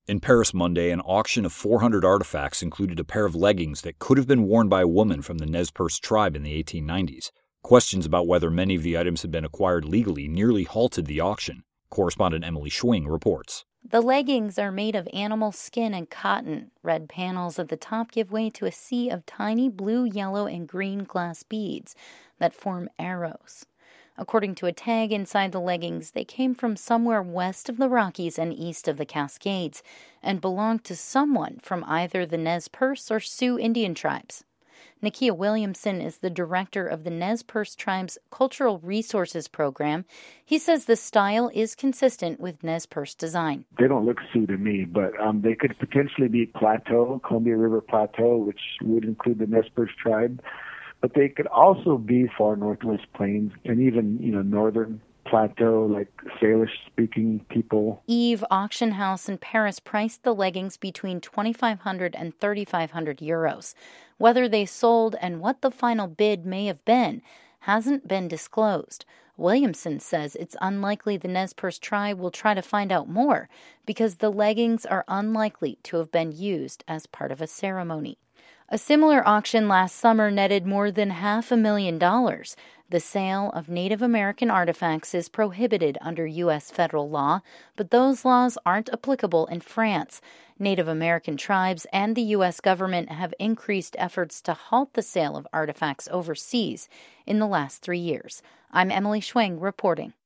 In Paris Monday, an auction of 400 artifacts included a pair of leggings that could have been worn by a woman from the Nez Perce tribe in the 1890s. Questions about whether many of the items had been acquired legally nearly halted the auction. Correspondent Emily Schwing reports. The leggings are made of animal skin and cotton. Red panels at the top give way to a sea of tiny blue, yellow, and green glass beads that form arrows. According to a tag inside the leggings, they came from somewhere west of the Rockies and east of the Cascades and belonged to someone from either the Nez Perce or Sioux Indian tribes. Nakia Williamson is the director of the Nez Perce Tribe's Cultural Resources Program. He says the style is consistent with Nez Perce design. They don't look Sioux to me, but they could potentially be Plateau, Columbia River Plateau, which would include the Nez Perce tribe. But they could also be far Northwest Plains and even, northern Plateau, like Salish-speaking people. Eve Auction House in Paris priced the leggings between 2,500 and 3,500 euros. Whether they sold and what the final bid may have been hasn't been disclosed. Williamson says it's unlikely the Nez Perce tribe will try to find out more because the leggings are unlikely to have been used as part of a ceremony. A similar auction last summer netted more than $500,000. The sale of Native American artifacts is prohibited under U.S. federal law, but those laws aren't applicable in France. Native American tribes and the U.S. government have increased efforts to halt the sale of artifacts overseas in the last 3 years. I'm Emily Schwing reporting.